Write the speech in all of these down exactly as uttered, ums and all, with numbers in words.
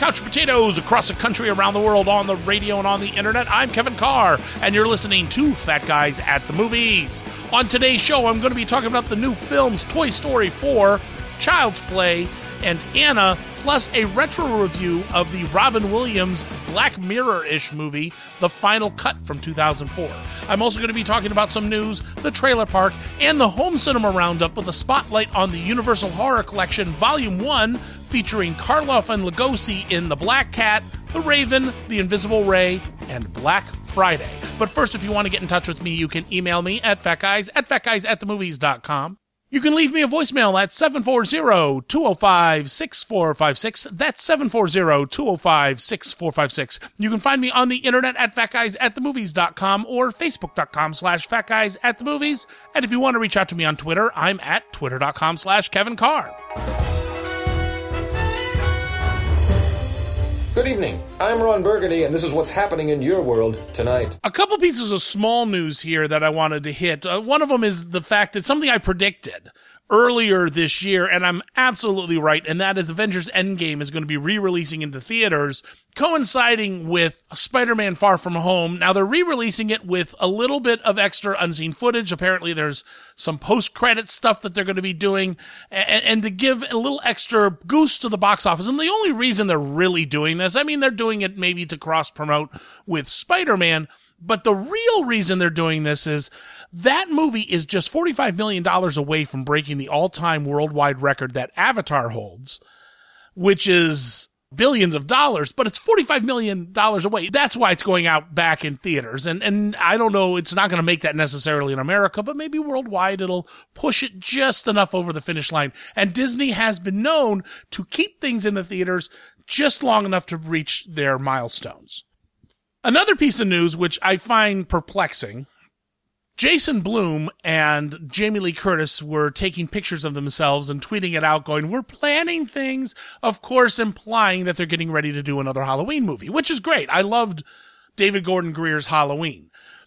couch potatoes across the country, around the world, on the radio and on the internet. I'm Kevin Carr, and you're listening to Fat Guys at the Movies. On today's show, I'm going to be talking about the new films Toy Story four, Child's Play, and Anna, plus a retro review of the Robin Williams Black Mirror-ish movie, The Final Cut from two thousand four. I'm also going to be talking about some news, the trailer park, and the home cinema roundup with a spotlight on the Universal Horror Collection Volume one, featuring Karloff and Lugosi in The Black Cat, The Raven, The Invisible Ray, and Black Friday. But first, if you want to get in touch with me, you can email me at fatguys at fatguys at the movies dot com. You can leave me a voicemail at seven four zero, two zero five, six four five six. That's seven four zero, two zero five, six four five six. You can find me on the internet at fatguys at the movies dot com or facebook.com slash fatguys at the movies. And if you want to reach out to me on Twitter, I'm at twitter.com slash Kevin Carr. Good evening. I'm Ron Burgundy, and this is what's happening in your world tonight. A couple pieces of small news here that I wanted to hit. Uh, one of them is the fact that something I predicted earlier this year, and I'm absolutely right, and that is Avengers Endgame is going to be re-releasing into theaters, coinciding with Spider-Man Far From Home. Now, they're re-releasing it with a little bit of extra unseen footage. Apparently, there's some post-credit stuff that they're going to be doing, and, and to give a little extra goose to the box office. And the only reason they're really doing this, I mean, they're doing it maybe to cross-promote with Spider-Man, but the real reason they're doing this is that movie is just forty-five million dollars away from breaking the all-time worldwide record that Avatar holds, which is billions of dollars, but it's forty-five million dollars away. That's why it's going out back in theaters. And and I don't know, it's not going to make that necessarily in America, but maybe worldwide it'll push it just enough over the finish line. And Disney has been known to keep things in the theaters just long enough to reach their milestones. Another piece of news, which I find perplexing, Jason Blum and Jamie Lee Curtis were taking pictures of themselves and tweeting it out going, we're planning things, of course, implying that they're getting ready to do another Halloween movie, which is great. I loved David Gordon Grier's Halloween.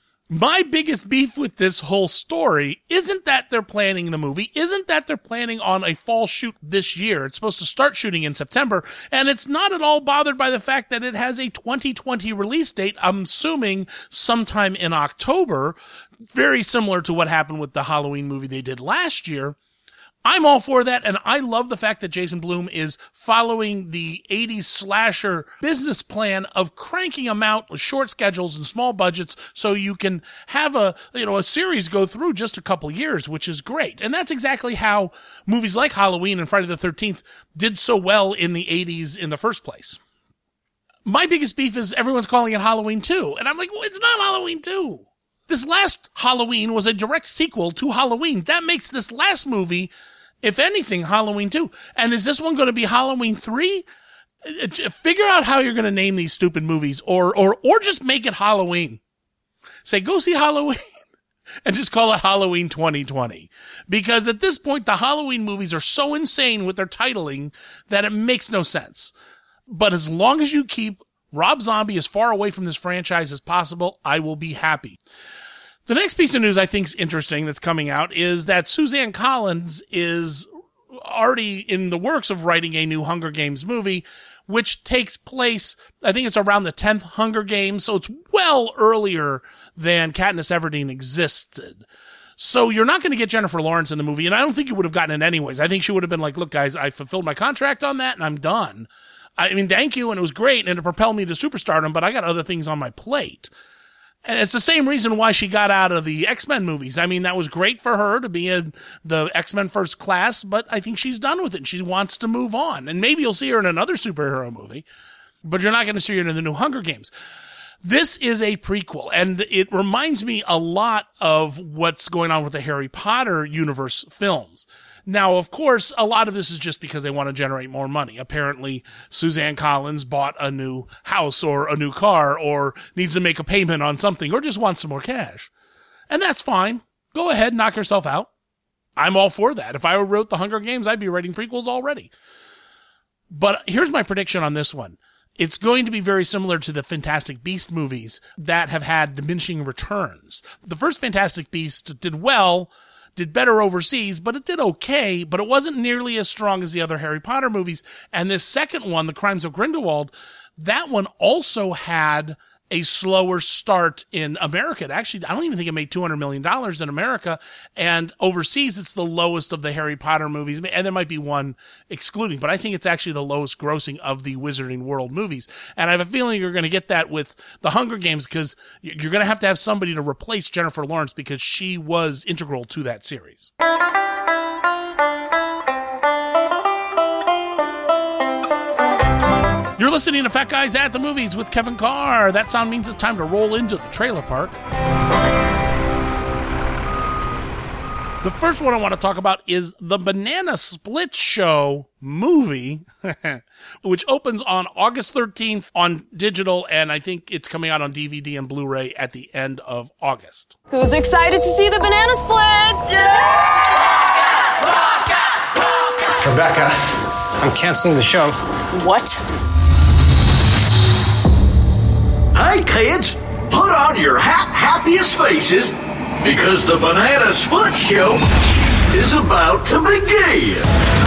My biggest beef with this whole story isn't that they're planning the movie, isn't that they're planning on a fall shoot this year. It's supposed to start shooting in September, and it's not at all bothered by the fact that it has a twenty twenty release date, I'm assuming sometime in October, very similar to what happened with the Halloween movie they did last year. I'm all for that, and I love the fact that Jason Blum is following the eighties slasher business plan of cranking them out with short schedules and small budgets so you can have a, you know, a series go through just a couple years, which is great. And that's exactly how movies like Halloween and Friday the thirteenth did so well in the eighties in the first place. My biggest beef is everyone's calling it Halloween two, and I'm like, well, it's not Halloween two. This last Halloween was a direct sequel to Halloween. That makes this last movie, if anything, Halloween two. And is this one going to be Halloween three? Figure out how you're going to name these stupid movies, or, or, or just make it Halloween. Say, go see Halloween and just call it Halloween twenty twenty. Because at this point, the Halloween movies are so insane with their titling that it makes no sense. But as long as you keep Rob Zombie as far away from this franchise as possible, I will be happy. The next piece of news I think is interesting that's coming out is that Suzanne Collins is already in the works of writing a new Hunger Games movie, which takes place, I think it's around the tenth Hunger Games, so it's well earlier than Katniss Everdeen existed. So you're not going to get Jennifer Lawrence in the movie, and I don't think you would have gotten it anyways. I think she would have been like, look, guys, I fulfilled my contract on that, and I'm done. I mean, thank you, and it was great, and it propelled me to superstardom, but I got other things on my plate. And it's the same reason why she got out of the X-Men movies. I mean, that was great for her to be in the X-Men First Class, but I think she's done with it. She wants to move on. And maybe you'll see her in another superhero movie, but you're not going to see her in the new Hunger Games. This is a prequel, and it reminds me a lot of what's going on with the Harry Potter universe films. Now, of course, a lot of this is just because they want to generate more money. Apparently, Suzanne Collins bought a new house or a new car or needs to make a payment on something or just wants some more cash. And that's fine. Go ahead, knock yourself out. I'm all for that. If I wrote the Hunger Games, I'd be writing prequels already. But here's my prediction on this one. It's going to be very similar to the Fantastic Beast movies that have had diminishing returns. The first Fantastic Beast did well, did better overseas, but it did okay, but it wasn't nearly as strong as the other Harry Potter movies. And this second one, The Crimes of Grindelwald, that one also had a slower start in America. It actually, I don't even think it made two hundred million dollars in America, and overseas it's the lowest of the Harry Potter movies, and there might be one excluding, but I think it's actually the lowest grossing of the Wizarding World movies. And I have a feeling you're going to get that with The Hunger Games, because you're going to have to have somebody to replace Jennifer Lawrence, because she was integral to that series. You're listening to Fat Guys at the Movies with Kevin Carr. That sound means it's time to roll into the trailer park. The first one I want to talk about is the Banana Split Show movie, which opens on August thirteenth on digital, and I think it's coming out on D V D and Blu-ray at the end of August. Who's excited to see the Banana Splits? Yeah! Rock out, rock out. Rebecca, I'm canceling the show. What? Hey kids, put on your ha- happiest faces, because the Banana Split Show is about to begin.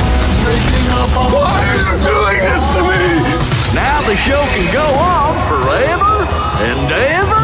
Why are you doing this to me? Now the show can go on forever and ever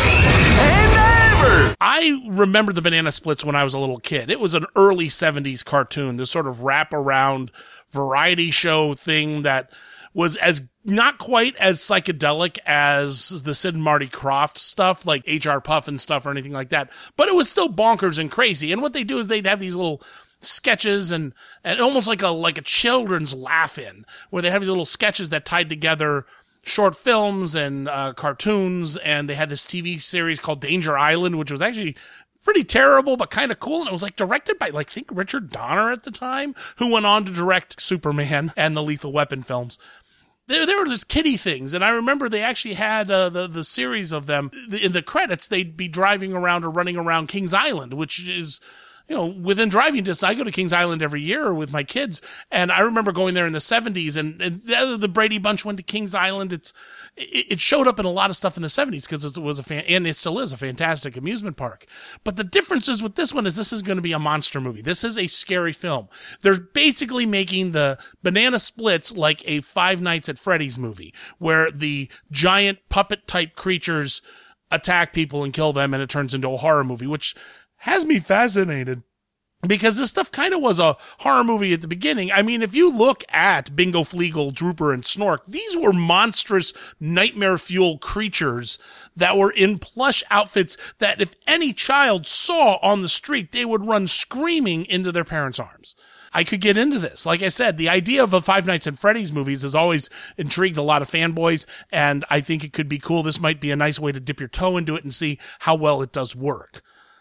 and ever. I remember the Banana Splits when I was a little kid. It was an early seventies cartoon, this sort of wrap-around variety show thing that was as not quite as psychedelic as the Sid and Marty Krofft stuff, like H R Puffin stuff or anything like that. But it was still bonkers and crazy. And what they do is they'd have these little sketches and, and almost like a, like a children's laugh-in, where they have these little sketches that tied together short films and uh, cartoons. And they had this T V series called Danger Island, which was actually pretty terrible, but kind of cool. And it was like directed by, like, I think Richard Donner at the time, who went on to direct Superman and the Lethal Weapon films. There, there were just kiddie things, and I remember they actually had uh, the the series of them. In the credits, they'd be driving around or running around Kings Island, which is, you know, within driving distance. I go to Kings Island every year with my kids, and I remember going there in the seventies, and, and the Brady Bunch went to Kings Island. It's it showed up in a lot of stuff in the seventies because it was a fan, and it still is a fantastic amusement park. But the differences with this one is this is going to be a monster movie. This is a scary film. They're basically making the Banana Splits like a Five Nights at Freddy's movie, where the giant puppet type creatures attack people and kill them, and it turns into a horror movie, which has me fascinated. Because this stuff kind of was a horror movie at the beginning. I mean, if you look at Bingo, Fleagle, Drooper, and Snork, these were monstrous nightmare-fueled creatures that were in plush outfits that if any child saw on the street, they would run screaming into their parents' arms. I could get into this. Like I said, the idea of a Five Nights at Freddy's movies has always intrigued a lot of fanboys, and I think it could be cool. This might be a nice way to dip your toe into it and see how well it does work.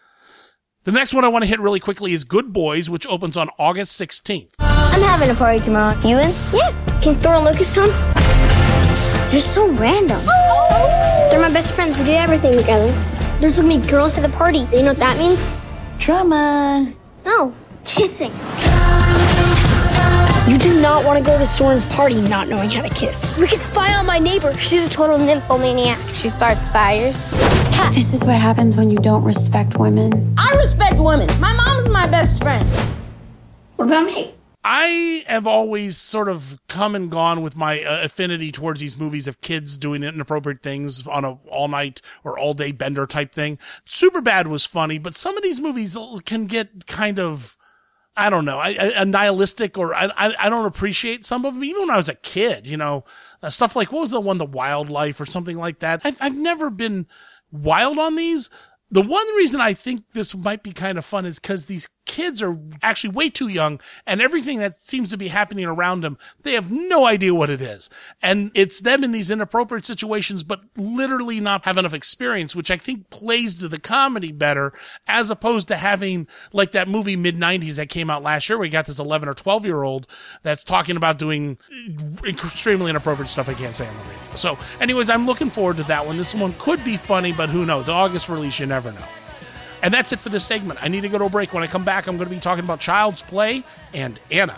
The next one I want to hit really quickly is Good Boys, which opens on August sixteenth. I'm having a party tomorrow. You in? Yeah. Can Thor and Lucas come? They're so random. Oh. They're my best friends. We do everything together. There's gonna be girls at the party. You know what that means? Drama. No. Kissing. You do not want to go to Soren's party not knowing how to kiss. We could spy on my neighbor. She's a total nymphomaniac. She starts fires. Ha. This is what happens when you don't respect women. I respect women. My mom's my best friend. What about me? I have always sort of come and gone with my uh, affinity towards these movies of kids doing inappropriate things on a all-night or all-day bender type thing. Superbad was funny, but some of these movies can get kind of, I don't know, I, I, nihilistic, or I, I I don't appreciate some of them. Even when I was a kid, you know, uh, stuff like, what was the one, The Wildlife or something like that. I've, I've never been wild on these. The one reason I think this might be kind of fun is because these kids are actually way too young, and everything that seems to be happening around them, they have no idea what it is. And it's them in these inappropriate situations, but literally not have enough experience, which I think plays to the comedy better, as opposed to having like that movie mid nineties that came out last year where you got this eleven or twelve year old that's talking about doing extremely inappropriate stuff I can't say on the radio. So anyways, I'm looking forward to that one. This one could be funny, but who knows? August release, you never know. And that's it for this segment. I need to go to a break. When I come back, I'm going to be talking about Child's Play and Anna.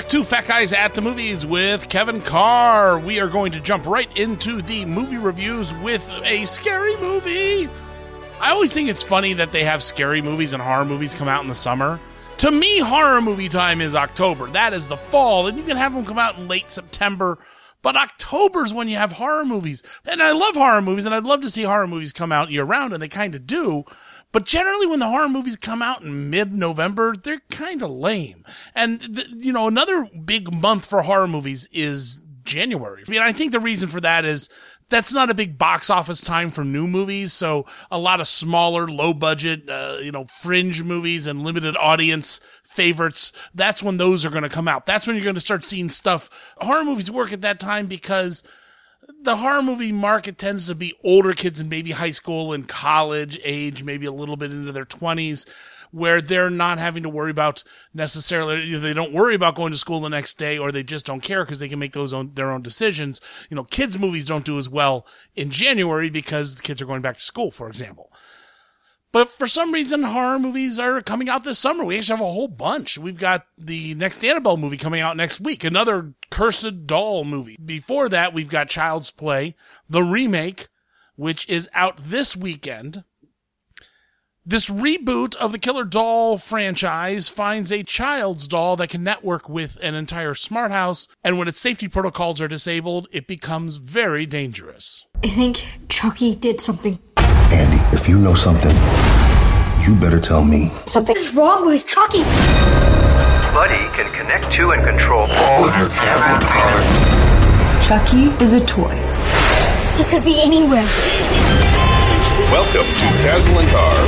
to Fat Guys at the Movies with Kevin Carr. We are going to jump right into the movie reviews with a scary movie. I always think it's funny that they have scary movies and horror movies come out in the summer. To me, horror movie time is October. That is the fall, and you can have them come out in late September. But October's when you have horror movies. And I love horror movies, and I'd love to see horror movies come out year-round, and they kind of do. But generally, when the horror movies come out in mid-November, they're kind of lame. And, the, you know, another big month for horror movies is January. I mean, I think the reason for that is that's not a big box office time for new movies, so a lot of smaller, low-budget, uh, you know, fringe movies and limited audience favorites, that's when those are going to come out. That's when you're going to start seeing stuff. Horror movies work at that time because the horror movie market tends to be older kids in maybe high school and college age, maybe a little bit into their twenties, where they're not having to worry about necessarily, they don't worry about going to school the next day, or they just don't care because they can make those own, their own decisions. You know, kids' movies don't do as well in January because the kids are going back to school, for example. But for some reason, horror movies are coming out this summer. We actually have a whole bunch. We've got the next Annabelle movie coming out next week, another Cursed Doll movie. Before that, we've got Child's Play, the remake, which is out this weekend. This reboot of the Killer Doll franchise finds a child's doll that can network with an entire smart house, and when its safety protocols are disabled, it becomes very dangerous. I think Chucky did something. Andy, if you know something, you better tell me. Something's wrong with Chucky. Buddy can connect to and control all of your camera power. Chucky is a toy. He could be anywhere. Welcome to Castle and Carr.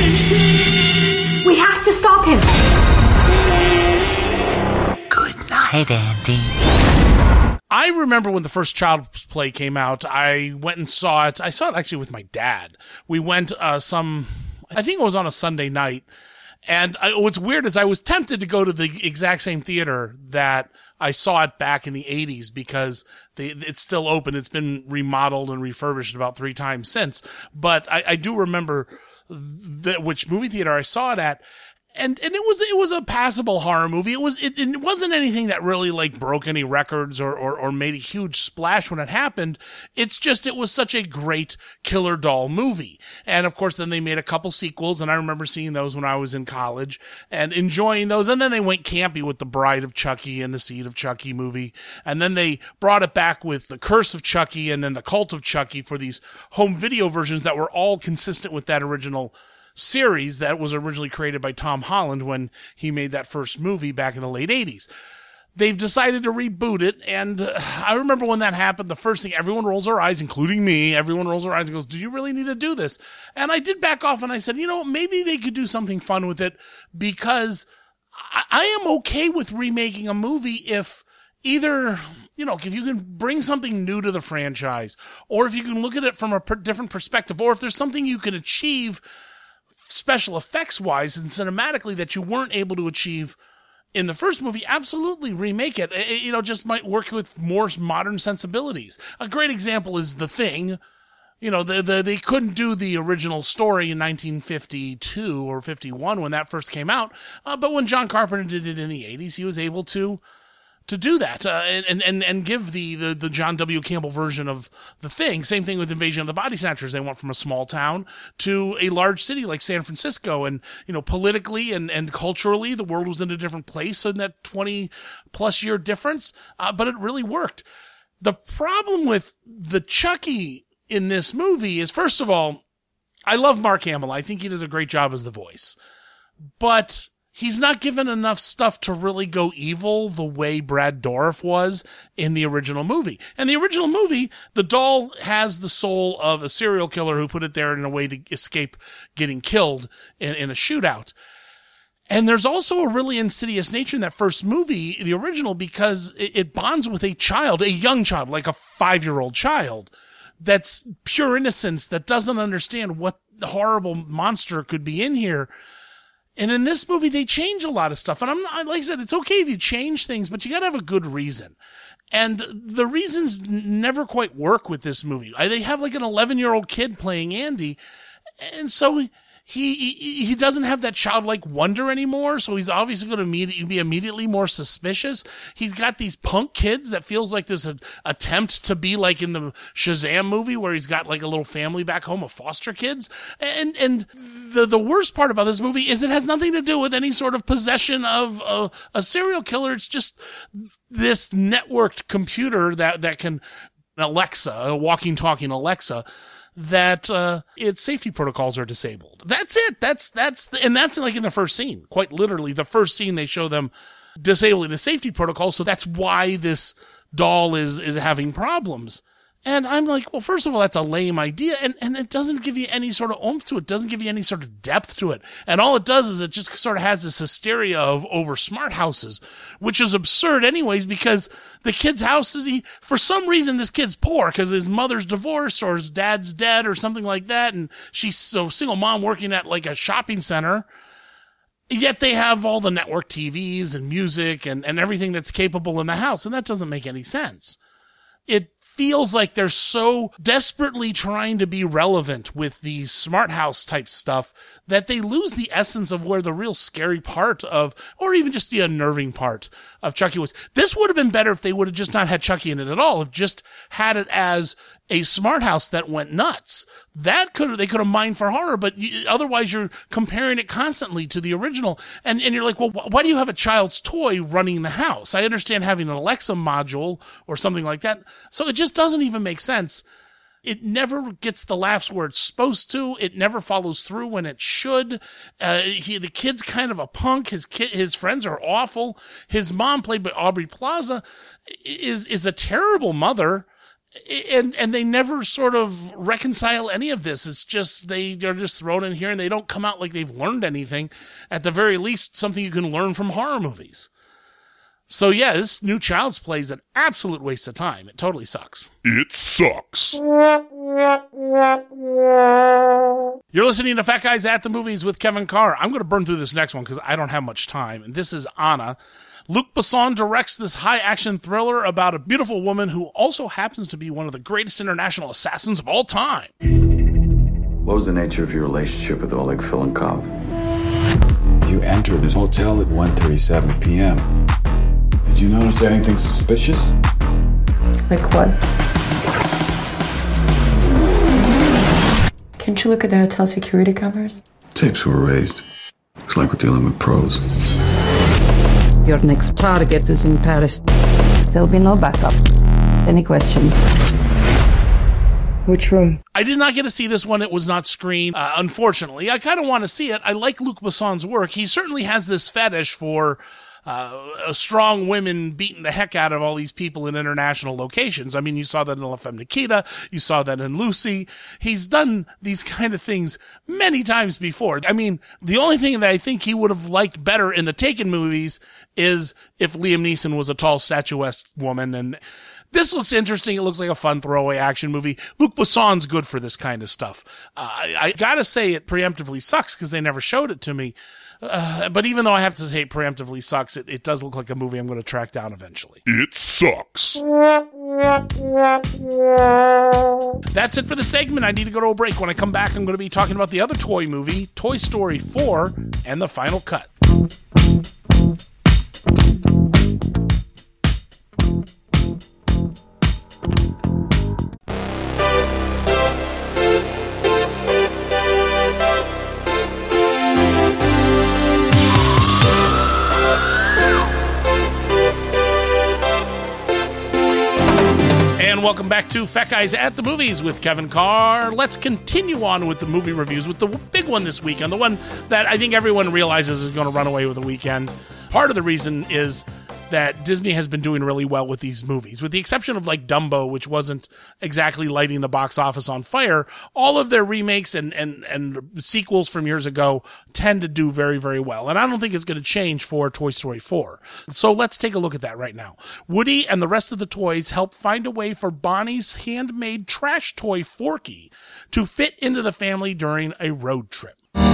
We have to stop him. Good night, Andy. I remember when the first Child's Play came out, I went and saw it. I saw it actually with my dad. We went uh, some, I think it was on a Sunday night. And I, what's weird is I was tempted to go to the exact same theater that I saw it back in the eighties because they, it's still open. It's been remodeled and refurbished about three times since. But I, I do remember the, which movie theater I saw it at. And, and it was, it was a passable horror movie. It was, it, it wasn't anything that really like broke any records or, or, or made a huge splash when it happened. It's just, it was such a great Killer Doll movie. And of course, then they made a couple sequels, and I remember seeing those when I was in college and enjoying those. And then they went campy with the Bride of Chucky and the Seed of Chucky movie. And then they brought it back with the Curse of Chucky and then the Cult of Chucky for these home video versions that were all consistent with that original series that was originally created by Tom Holland when he made that first movie back in the late eighties. They've decided to reboot it, and uh, I remember when that happened, the first thing, everyone rolls their eyes, including me, everyone rolls their eyes and goes, do you really need to do this? And I did back off and I said, you know, maybe they could do something fun with it, because I, I am okay with remaking a movie if either, you know, if you can bring something new to the franchise, or if you can look at it from a per- different perspective, or if there's something you can achieve special effects wise and cinematically that you weren't able to achieve in the first movie, absolutely remake it. It, you know, just might work with more modern sensibilities. A great example is The Thing. You know, the, the, they couldn't do the original story in nineteen fifty-two or fifty-one when that first came out. Uh, but when John Carpenter did it in the eighties, he was able to to do that, uh, and, and, and give the, the, the John W. Campbell version of The Thing. Same thing with Invasion of the Body Snatchers. They went from a small town to a large city like San Francisco. And, you know, politically and, and culturally, the world was in a different place in that twenty plus year difference. Uh, but it really worked. The problem with the Chucky in this movie is, first of all, I love Mark Hamill. I think he does a great job as the voice, but he's not given enough stuff to really go evil the way Brad Dourif was in the original movie. And the original movie, the doll has the soul of a serial killer who put it there in a way to escape getting killed in, in a shootout. And there's also a really insidious nature in that first movie, the original, because it, it bonds with a child, a young child, like a five-year-old child, that's pure innocence, that doesn't understand what horrible monster could be in here. And in this movie, they change a lot of stuff. And I'm not, like I said, it's okay if you change things, but you got to have a good reason. And the reasons never quite work with this movie. They have like an eleven-year-old kid playing Andy. And so he, he he doesn't have that childlike wonder anymore, so he's obviously going to immediately be immediately more suspicious. He's got these punk kids that feels like this a, attempt to be like in the Shazam movie where he's got like a little family back home of foster kids. And and the the worst part about this movie is it has nothing to do with any sort of possession of a, a serial killer. It's just this networked computer that, that can, Alexa, a walking, talking Alexa, that uh its safety protocols are disabled. That's it. That's that's the, and that's like in the first scene. Quite literally, the first scene they show them disabling the safety protocol. So that's why this doll is is having problems. And I'm like, well, first of all, that's a lame idea, and, and it doesn't give you any sort of oomph to it. It doesn't give you any sort of depth to it. And all it does is it just sort of has this hysteria of over smart houses, which is absurd anyways, because the kid's house is, he, for some reason, this kid's poor because his mother's divorced or his dad's dead or something like that, and she's so single mom working at like a shopping center. Yet they have all the network T Vs and music and, and everything that's capable in the house, and that doesn't make any sense. It feels like they're so desperately trying to be relevant with the smart house type stuff that they lose the essence of where the real scary part of, or even just the unnerving part of Chucky was. This would have been better if they would have just not had Chucky in it at all, if just had it as a smart house that went nuts. That could have, they could have mined for horror, but you, otherwise you're comparing it constantly to the original. And, and you're like, well, wh- why do you have a child's toy running the house? I understand having an Alexa module or something like that. So it just doesn't even make sense. It never gets the laughs where it's supposed to. It never follows through when it should. Uh, he, the kid's kind of a punk. His kid, his friends are awful. His mom, played by Aubrey Plaza, is, is a terrible mother. And, and they never sort of reconcile any of this. It's just, they, they're just thrown in here and they don't come out like they've learned anything. At the very least, something you can learn from horror movies. So yeah, this new Child's Play is an absolute waste of time. It totally sucks. It sucks. You're listening to Fat Guys at the Movies with Kevin Carr. I'm going to burn through this next one because I don't have much time. And this is Anna. Luc Besson directs this high-action thriller about a beautiful woman who also happens to be one of the greatest international assassins of all time. What was the nature of your relationship with Oleg Filenkov? You entered his hotel at one thirty-seven p.m. Did you notice anything suspicious? Like what? Can't you look at the hotel security cameras? Tapes were erased. Looks like we're dealing with pros. Your next target is in Paris. There'll be no backup. Any questions? Which room? I did not get to see this one. It was not screened, uh, unfortunately. I kind of want to see it. I like Luc Besson's work. He certainly has this fetish for uh, strong women beating the heck out of all these people in international locations. I mean, you saw that in La Femme Nikita. You saw that in Lucy. He's done these kind of things many times before. I mean, the only thing that I think he would have liked better in the Taken movies is if Liam Neeson was a tall, statuesque woman. And this looks interesting. It looks like a fun throwaway action movie. Luc Besson's good for this kind of stuff. Uh, I, I gotta say it preemptively sucks because they never showed it to me. Uh, but even though I have to say it preemptively sucks, it, it does look like a movie I'm going to track down eventually. It sucks. That's it for the segment. I need to go to a break. When I come back, I'm going to be talking about the other toy movie, Toy Story four, and the final cut. And welcome back to Fat Guys at the Movies with Kevin Carr. Let's continue on with the movie reviews with the big one this weekend, the one that I think everyone realizes is going to run away with the weekend. Part of the reason is that Disney has been doing really well with these movies. With the exception of like Dumbo, which wasn't exactly lighting the box office on fire, all of their remakes and, and, and sequels from years ago tend to do very, very well. And I don't think it's going to change for Toy Story four. So let's take a look at that right now. Woody and the rest of the toys help find a way for Bonnie's handmade trash toy Forky to fit into the family during a road trip.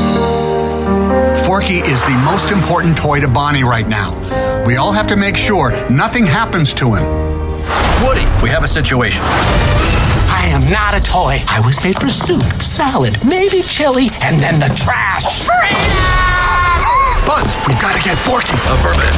Forky is the most important toy to Bonnie right now. We all have to make sure nothing happens to him. Woody, we have a situation. I am not a toy. I was made for soup, salad, maybe chili, and then the trash. Buzz, we've got to get Forky. Affirmative.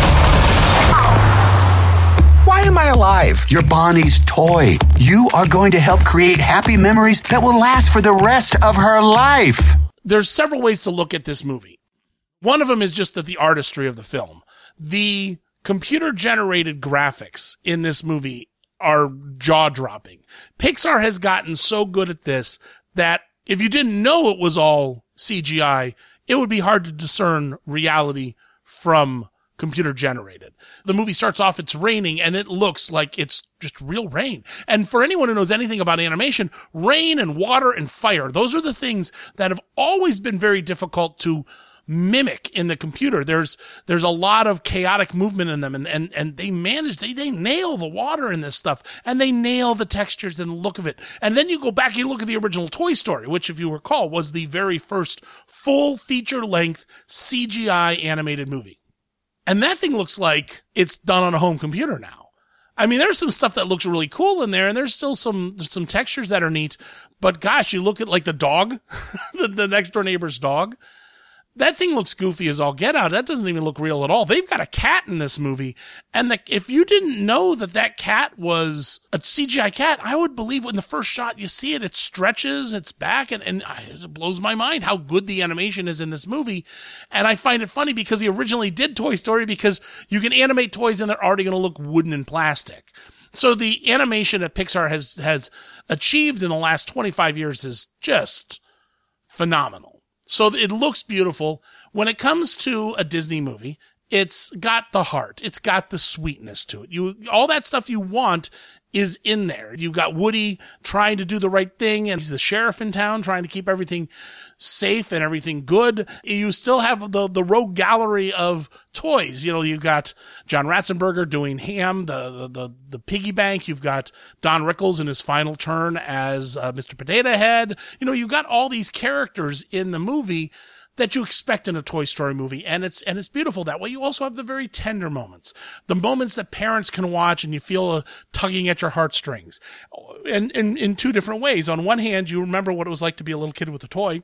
Why am I alive? You're Bonnie's toy. You are going to help create happy memories that will last for the rest of her life. There's several ways to look at this movie. One of them is just at the artistry of the film. The computer-generated graphics in this movie are jaw-dropping. Pixar has gotten so good at this that if you didn't know it was all C G I, it would be hard to discern reality from computer-generated. The movie starts off, it's raining, and it looks like it's just real rain. And for anyone who knows anything about animation, rain and water and fire, those are the things that have always been very difficult to mimic in the computer. There's, there's a lot of chaotic movement in them, and, and, and they manage, they, they nail the water in this stuff, and they nail the textures and the look of it. And then you go back and you look at the original Toy Story, which, if you recall, was the very first full feature-length C G I animated movie. And that thing looks like it's done on a home computer now. I mean, there's some stuff that looks really cool in there, and there's still some, some textures that are neat. But gosh, you look at like the dog, the, the next door neighbor's dog. That thing looks goofy as all get out. That doesn't even look real at all. They've got a cat in this movie. And the, if you didn't know that that cat was a C G I cat, I would believe when the first shot you see it, it stretches its back, and, and it blows my mind how good the animation is in this movie. And I find it funny because he originally did Toy Story because you can animate toys and they're already going to look wooden and plastic. So the animation that Pixar has, has achieved in the last twenty-five years is just phenomenal. So it looks beautiful. When it comes to a Disney movie, it's got the heart. It's got the sweetness to it. You, all that stuff you want is in there. You've got Woody trying to do the right thing, and he's the sheriff in town trying to keep everything safe and everything good. You still have the, the rogue gallery of toys. You know, you've got John Ratzenberger doing Ham, the, the, the, the piggy bank. You've got Don Rickles in his final turn as uh, Mister Potato Head. You know, you've got all these characters in the movie that you expect in a Toy Story movie. And it's, and it's beautiful that way. You also have the very tender moments, the moments that parents can watch and you feel a tugging at your heartstrings. And in, in two different ways. On one hand, you remember what it was like to be a little kid with a toy.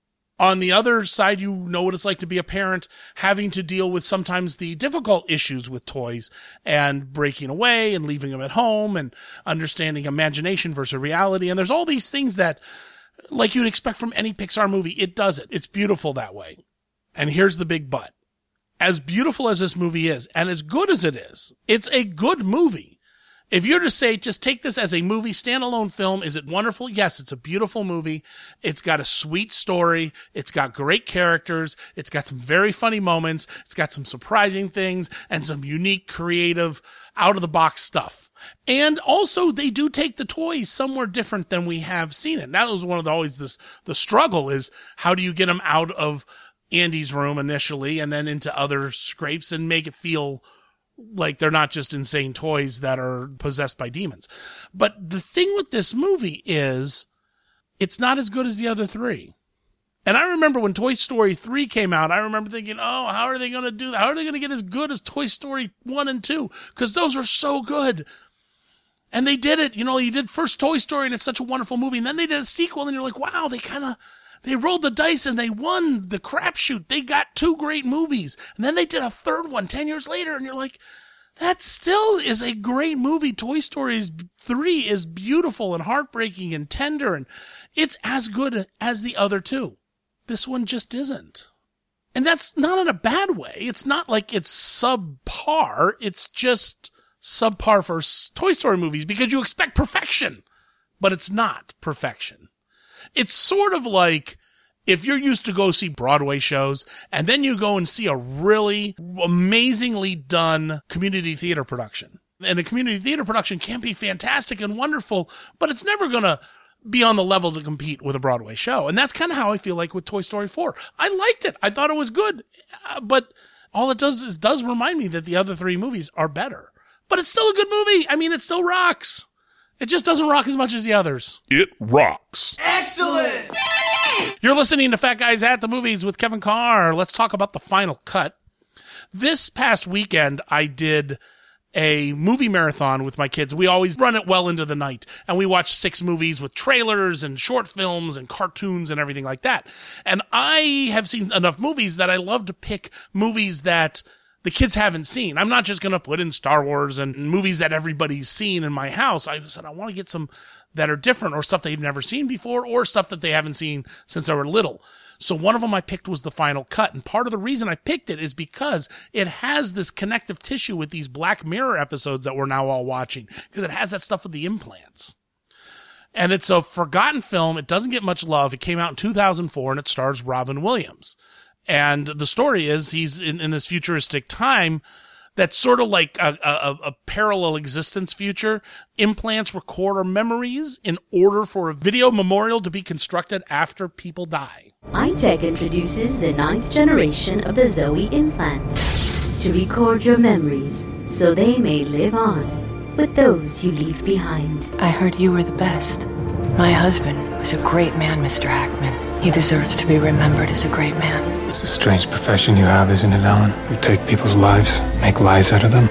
On the other side, you know what it's like to be a parent having to deal with sometimes the difficult issues with toys and breaking away and leaving them at home and understanding imagination versus reality. And there's all these things that, like you'd expect from any Pixar movie, it does it. It's beautiful that way. And here's the big but. As beautiful as this movie is, and as good as it is, it's a good movie. If you're to say, just take this as a movie, standalone film, is it wonderful? Yes, it's a beautiful movie. It's got a sweet story. It's got great characters. It's got some very funny moments. It's got some surprising things and some unique, creative, out-of-the-box stuff. And also, they do take the toys somewhere different than we have seen it. And that was one of the, always this, the struggle is, how do you get them out of Andy's room initially and then into other scrapes and make it feel like they're not just insane toys that are possessed by demons. But the thing with this movie is it's not as good as the other three. And I remember when Toy Story three came out, I remember thinking, oh, how are they going to do that? How are they going to get as good as Toy Story one and two? Because those were so good. And they did it. You know, you did first Toy Story and it's such a wonderful movie. And then they did a sequel and you're like, wow, they kind of, they rolled the dice and they won the crapshoot. They got two great movies. And then they did a third one ten years later. And you're like, that still is a great movie. Toy Story three is beautiful and heartbreaking and tender. And it's as good as the other two. This one just isn't. And that's not in a bad way. It's not like it's subpar. It's just subpar for Toy Story movies because you expect perfection, but it's not perfection. It's sort of like if you're used to go see Broadway shows and then you go and see a really amazingly done community theater production. And a community theater production can be fantastic and wonderful, but it's never going to be on the level to compete with a Broadway show. And that's kind of how I feel like with Toy Story four. I liked it. I thought it was good, but all it does is does remind me that the other three movies are better. But it's still a good movie. I mean, it still rocks. It just doesn't rock as much as the others. It rocks. Excellent! You're listening to Fat Guys at the Movies with Kevin Carr. Let's talk about the final cut. This past weekend, I did a movie marathon with my kids. We always run it well into the night, and we watch six movies with trailers and short films and cartoons and everything like that. And I have seen enough movies that I love to pick movies that the kids haven't seen. I'm not just going to put in Star Wars and movies that everybody's seen in my house. I said I want to get some that are different, or stuff they've never seen before, or stuff that they haven't seen since they were little. So one of them I picked was The Final Cut. And part of the reason I picked it is because it has this connective tissue with these Black Mirror episodes that we're now all watching, because it has that stuff with the implants. And it's a forgotten film. It doesn't get much love. It came out in two thousand four, and it stars Robin Williams. And the story is he's in, in this futuristic time that's sort of like a, a, a parallel existence future. Implants record our memories in order for a video memorial to be constructed after people die. iTech introduces the ninth generation of the Zoe implant to record your memories so they may live on with those you leave behind. I heard you were the best. My husband was a great man, Mister Hackman. He deserves to be remembered as a great man. It's a strange profession you have, isn't it, Ellen? You take people's lives, make lies out of them.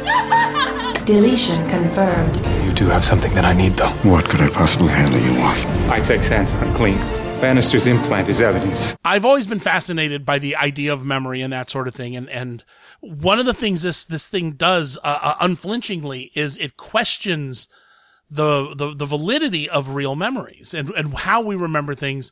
Deletion confirmed. You do have something that I need, though. What could I possibly handle you on? iTech's hands aren't clean. Bannister's implant is evidence. I've always been fascinated by the idea of memory and that sort of thing. And, and one of the things this, this thing does uh, uh, unflinchingly is it questions the, the, the validity of real memories and, and how we remember things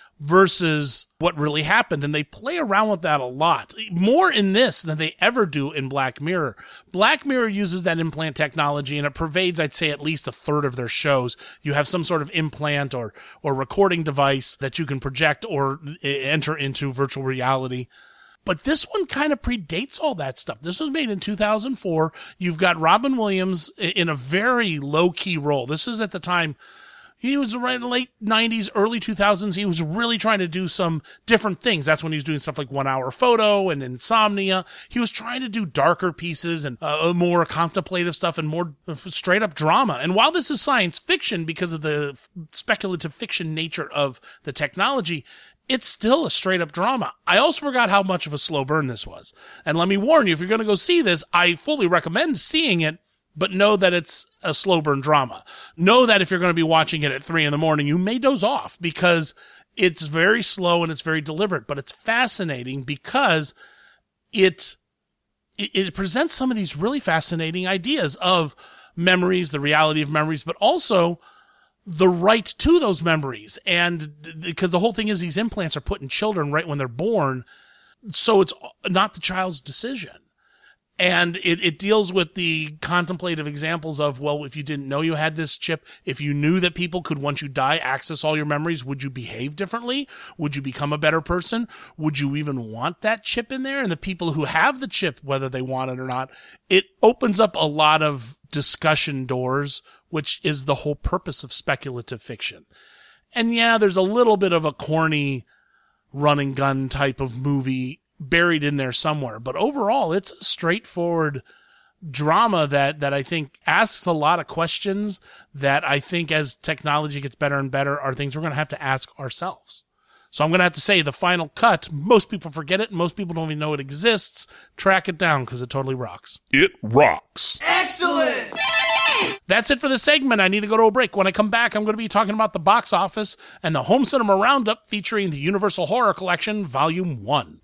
versus what really happened. And they play around with that a lot, more in this than they ever do in Black Mirror. Black Mirror uses that implant technology, and it pervades, I'd say, at least a third of their shows. You have some sort of implant or, or recording device that you can project or enter into virtual reality. But this one kind of predates all that stuff. This was made in two thousand four. You've got Robin Williams in a very low-key role. This is at the time, he was right in the late nineties, early two thousands. He was really trying to do some different things. That's when he was doing stuff like One Hour Photo and Insomnia. He was trying to do darker pieces and uh, more contemplative stuff and more straight up drama. And while this is science fiction because of the speculative fiction nature of the technology, it's still a straight up drama. I also forgot how much of a slow burn this was. And let me warn you, if you're going to go see this, I fully recommend seeing it, but know that it's a slow burn drama. Know that if you're going to be watching it at three in the morning, you may doze off because it's very slow and it's very deliberate, but it's fascinating because it, it, it presents some of these really fascinating ideas of memories, the reality of memories, but also the right to those memories. And because the whole thing is these implants are put in children right when they're born. So it's not the child's decision. And it, it deals with the contemplative examples of, well, if you didn't know you had this chip, if you knew that people could, once you die, access all your memories, would you behave differently? Would you become a better person? Would you even want that chip in there? And the people who have the chip, whether they want it or not, it opens up a lot of discussion doors, which is the whole purpose of speculative fiction. And yeah, there's a little bit of a corny run and gun type of movie buried in there somewhere. But overall, it's a straightforward drama that, that I think asks a lot of questions that I think as technology gets better and better are things we're going to have to ask ourselves. So I'm going to have to say The Final Cut, most people forget it. Most people don't even know it exists. Track it down because it totally rocks. It rocks. Excellent! That's it for the segment. I need to go to a break. When I come back, I'm going to be talking about the box office and the Home Cinema Roundup featuring the Universal Horror Collection Volume one.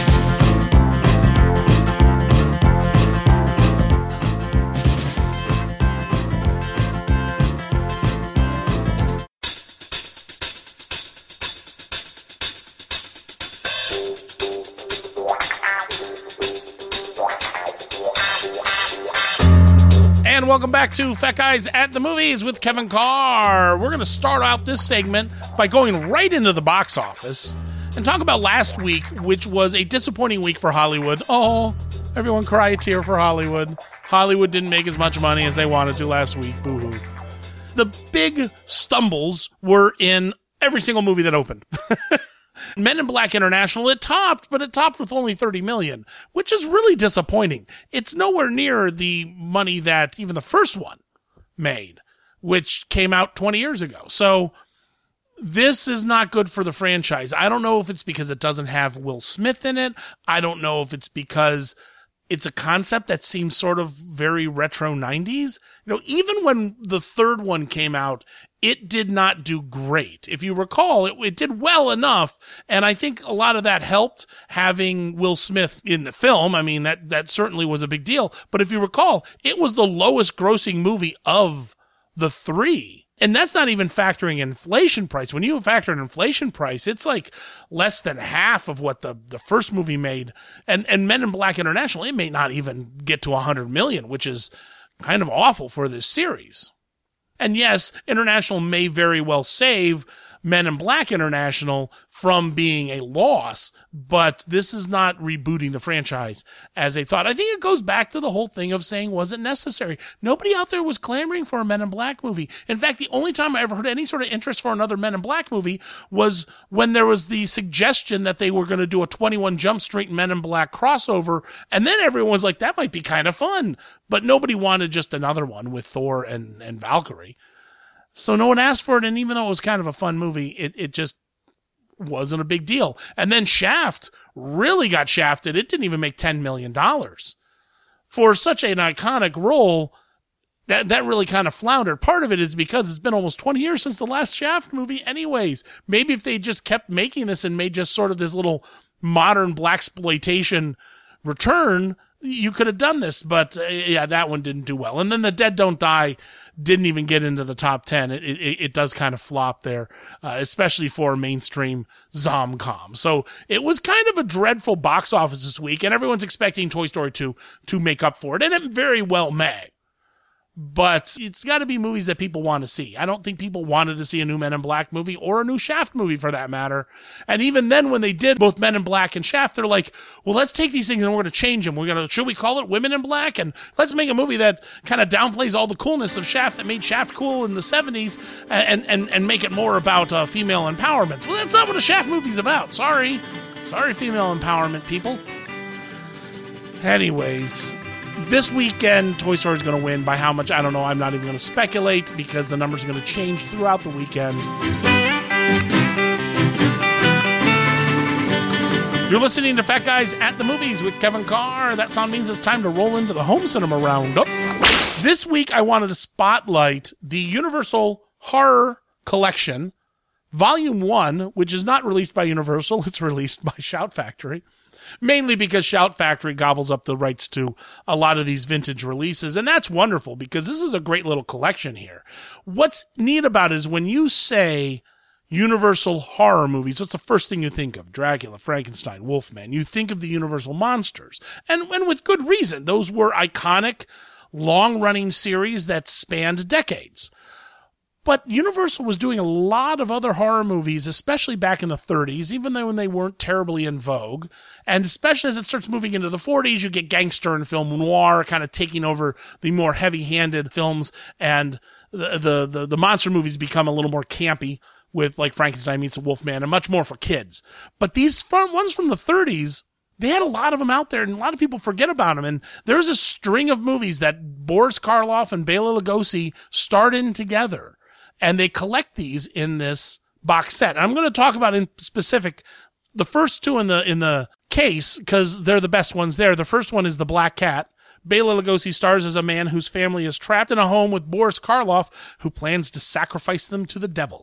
And welcome back to Fat Guys at the Movies with Kevin Carr. We're going to start out this segment by going right into the box office and talk about last week, which was a disappointing week for Hollywood. Oh, everyone cry a tear for Hollywood. Hollywood didn't make as much money as they wanted to last week. Boo-hoo. The big stumbles were in every single movie that opened. Men in Black International, it topped, but it topped with only thirty million dollars, which is really disappointing. It's nowhere near the money that even the first one made, which came out twenty years ago. So this is not good for the franchise. I don't know if it's because it doesn't have Will Smith in it. I don't know if it's because it's a concept that seems sort of very retro nineties. You know, even when the third one came out, it did not do great. If you recall, it, it did well enough. And I think a lot of that helped having Will Smith in the film. I mean, that, that certainly was a big deal. But if you recall, it was the lowest grossing movie of the three. And that's not even factoring inflation price. When you factor in inflation price, it's like less than half of what the, the first movie made. And, and Men in Black International, it may not even get to one hundred million, which is kind of awful for this series. And yes, International may very well save Men in Black International from being a loss, but this is not rebooting the franchise as they thought. I think it goes back to the whole thing of saying, was it necessary? Nobody out there was clamoring for a Men in Black movie. In fact, the only time I ever heard any sort of interest for another Men in Black movie was when there was the suggestion that they were going to do a twenty-one Jump Street Men in Black crossover, and then everyone was like, that might be kind of fun. But nobody wanted just another one with Thor and, and Valkyrie. So no one asked for it, and even though it was kind of a fun movie, it, it just wasn't a big deal. And then Shaft really got shafted. It didn't even make ten million dollars. For such an iconic role, that, that really kind of floundered. Part of it is because it's been almost twenty years since the last Shaft movie anyways. Maybe if they just kept making this and made just sort of this little modern blaxploitation return, you could have done this, but uh, yeah, that one didn't do well. And then The Dead Don't Die didn't even get into the top ten. It it, it does kind of flop there, uh, especially for mainstream zom-com. So it was kind of a dreadful box office this week, and everyone's expecting Toy Story two to make up for it, and it very well may. But it's got to be movies that people want to see. I don't think people wanted to see a new Men in Black movie or a new Shaft movie for that matter. And even then, when they did both Men in Black and Shaft, they're like, well, let's take these things and we're going to change them. We're going to, should we call it Women in Black? And let's make a movie that kind of downplays all the coolness of Shaft that made Shaft cool in the seventies and, and, and make it more about uh, female empowerment. Well, that's not what a Shaft movie's about. Sorry. Sorry, female empowerment people. Anyways, this weekend, Toy Story is going to win. By how much, I don't know. I'm not even going to speculate because the numbers are going to change throughout the weekend. You're listening to Fat Guys at the Movies with Kevin Carr. That sound means it's time to roll into the home cinema roundup. This week, I wanted to spotlight the Universal Horror Collection, Volume one, which is not released by Universal. It's released by Shout Factory. Mainly because Shout Factory gobbles up the rights to a lot of these vintage releases. And that's wonderful because this is a great little collection here. What's neat about it is when you say Universal horror movies, what's the first thing you think of? Dracula, Frankenstein, Wolfman. You think of the Universal monsters. And, and with good reason. Those were iconic, long-running series that spanned decades. But Universal was doing a lot of other horror movies, especially back in the thirties, even though when they weren't terribly in vogue. And especially as it starts moving into the forties, you get gangster and film noir kind of taking over the more heavy-handed films, and the, the, the, the monster movies become a little more campy with like Frankenstein Meets the Wolfman and much more for kids. But these fun ones from the thirties, they had a lot of them out there, and a lot of people forget about them. And there's a string of movies that Boris Karloff and Bela Lugosi starred in together. And they collect these in this box set. And I'm going to talk about in specific the first two in the in the case because they're the best ones there. The first one is The Black Cat. Bela Lugosi stars as a man whose family is trapped in a home with Boris Karloff, who plans to sacrifice them to the devil.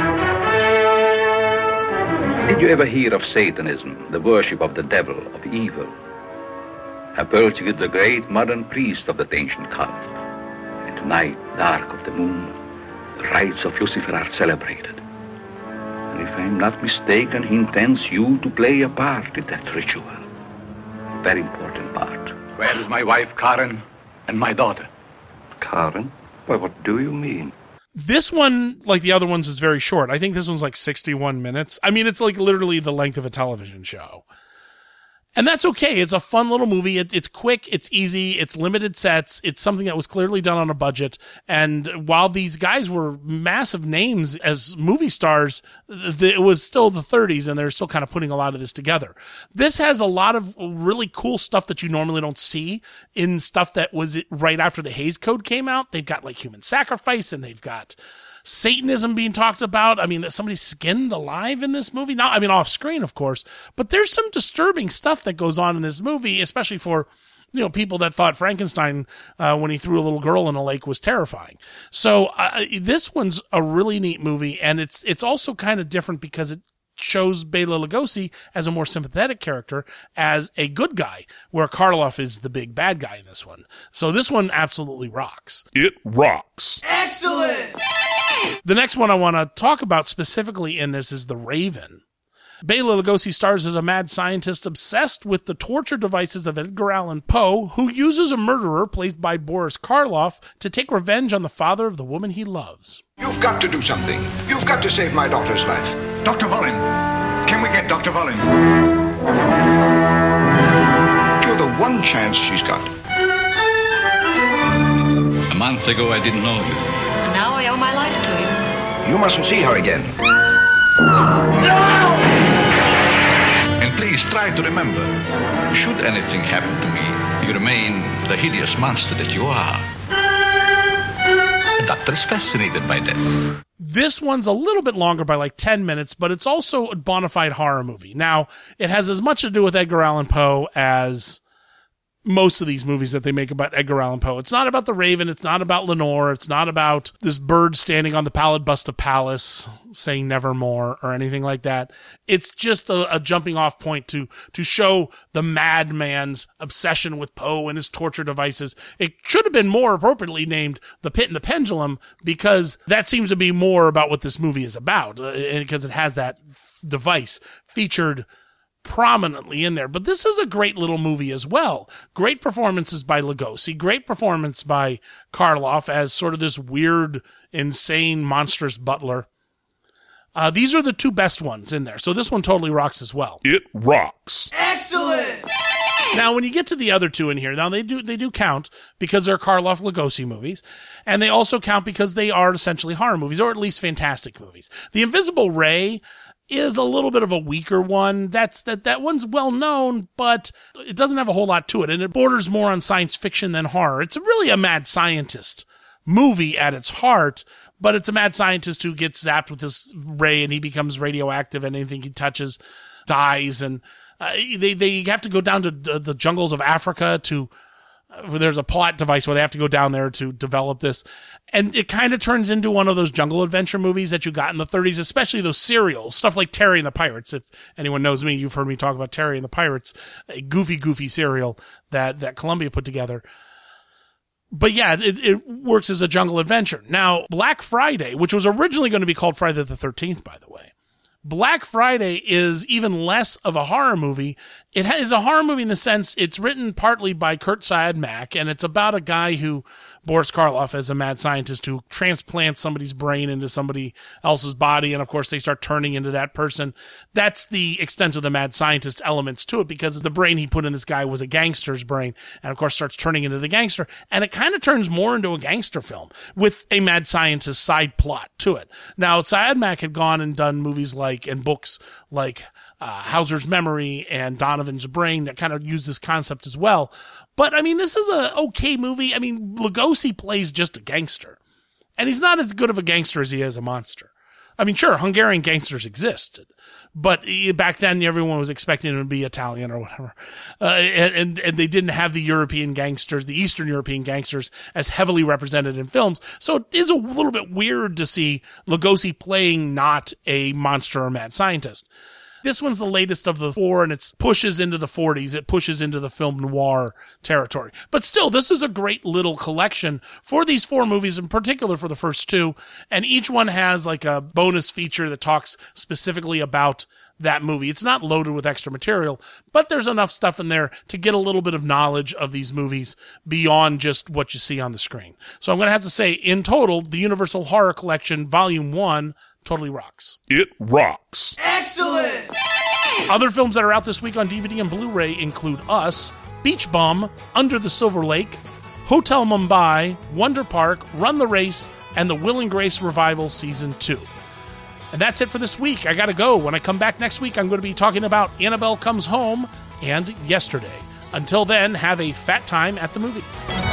Did you ever hear of Satanism, the worship of the devil, of evil? Approach with the great modern priest of that ancient cult. And tonight, dark of the moon, the rites of Lucifer are celebrated. And if I'm not mistaken, he intends you to play a part in that ritual. A very important part. Where is my wife, Karen, and my daughter? Karen? Why, what do you mean? This one, like the other ones, is very short. I think this one's like sixty-one minutes. I mean, it's like literally the length of a television show. And that's okay. It's a fun little movie. It, it's quick. It's easy. It's limited sets. It's something that was clearly done on a budget. And while these guys were massive names as movie stars, th- it was still the thirties, and they're still kind of putting a lot of this together. This has a lot of really cool stuff that you normally don't see in stuff that was right after the Hays Code came out. They've got like human sacrifice, and they've got Satanism being talked about. I mean, that somebody's skinned alive in this movie. Not, I mean, off screen, of course, but there's some disturbing stuff that goes on in this movie, especially for you know, people that thought Frankenstein, uh, when he threw a little girl in a lake, was terrifying. So uh, this one's a really neat movie, and it's it's also kind of different because it shows Bela Lugosi as a more sympathetic character, as a good guy, where Karloff is the big bad guy in this one. So this one absolutely rocks. It rocks. Excellent! The next one I want to talk about specifically in this is The Raven. Bela Lugosi stars as a mad scientist obsessed with the torture devices of Edgar Allan Poe, who uses a murderer, played by Boris Karloff, to take revenge on the father of the woman he loves. You've got to do something. You've got to save my daughter's life. Doctor Volin. Can we get Doctor Volin? You're the one chance she's got. A month ago, I didn't know you. And now I owe my life to you. You mustn't see her again. No! And please try to remember, should anything happen to me, you remain the hideous monster that you are. The doctor is fascinated by death. This one's a little bit longer by like ten minutes, but it's also a bona fide horror movie. Now, it has as much to do with Edgar Allan Poe as most of these movies that they make about Edgar Allan Poe. It's not about the Raven. It's not about Lenore. It's not about this bird standing on the pallid bust of Pallas saying nevermore or anything like that. It's just a, a jumping off point to, to show the madman's obsession with Poe and his torture devices. It should have been more appropriately named The Pit and the Pendulum, because that seems to be more about what this movie is about, uh, because it has that f- device featured prominently in there. But this is a great little movie as well. Great performances by Lugosi, great performance by Karloff as sort of this weird, insane, monstrous butler. Uh, these are the two best ones in there. So this one totally rocks as well. It rocks. Excellent! Now, when you get to the other two in here, now they do they do count because they're Karloff Lugosi movies, and they also count because they are essentially horror movies, or at least fantastic movies. The Invisible Ray is a little bit of a weaker one. That's that that one's well known, but it doesn't have a whole lot to it, and it borders more on science fiction than horror. It's really a mad scientist movie at its heart, but it's a mad scientist who gets zapped with this ray and he becomes radioactive, and anything he touches dies. And uh, they they have to go down to the jungles of Africa to. There's a plot device where they have to go down there to develop this. And it kind of turns into one of those jungle adventure movies that you got in the thirties, especially those serials, stuff like Terry and the Pirates. If anyone knows me, you've heard me talk about Terry and the Pirates, a goofy, goofy serial that, that Columbia put together. But yeah, it, it works as a jungle adventure. Now, Black Friday, which was originally going to be called Friday the thirteenth, by the way, Black Friday is even less of a horror movie. It is a horror movie in the sense it's written partly by Kurt Siodmak, and it's about a guy who, Boris Karloff, as a mad scientist, who transplants somebody's brain into somebody else's body, and of course they start turning into that person. That's the extent of the mad scientist elements to it, because the brain he put in this guy was a gangster's brain, and of course starts turning into the gangster, and it kind of turns more into a gangster film with a mad scientist side plot to it. Now, Siodmak had gone and done movies like, and books like uh, Hauser's Memory and Donovan's Brain that kind of use this concept as well. But, I mean, this is a okay movie. I mean, Lugosi plays just a gangster. And he's not as good of a gangster as he is a monster. I mean, sure, Hungarian gangsters existed. But back then, everyone was expecting him to be Italian or whatever. Uh, and, and, and they didn't have the European gangsters, the Eastern European gangsters, as heavily represented in films. So it is a little bit weird to see Lugosi playing not a monster or mad scientist. This one's the latest of the four, and it pushes into the forties. It pushes into the film noir territory. But still, this is a great little collection for these four movies, in particular for the first two. And each one has like a bonus feature that talks specifically about that movie. It's not loaded with extra material, but there's enough stuff in there to get a little bit of knowledge of these movies beyond just what you see on the screen. So I'm going to have to say, in total, the Universal Horror Collection Volume one totally rocks. It rocks. Excellent! Other films that are out this week on D V D and Blu-ray include Us, Beach Bum, Under the Silver Lake, Hotel Mumbai, Wonder Park, Run the Race, and the Will and Grace Revival Season two. And that's it for this week. I gotta go. When I come back next week, I'm going to be talking about Annabelle Comes Home and Yesterday. Until then, have a fat time at the movies.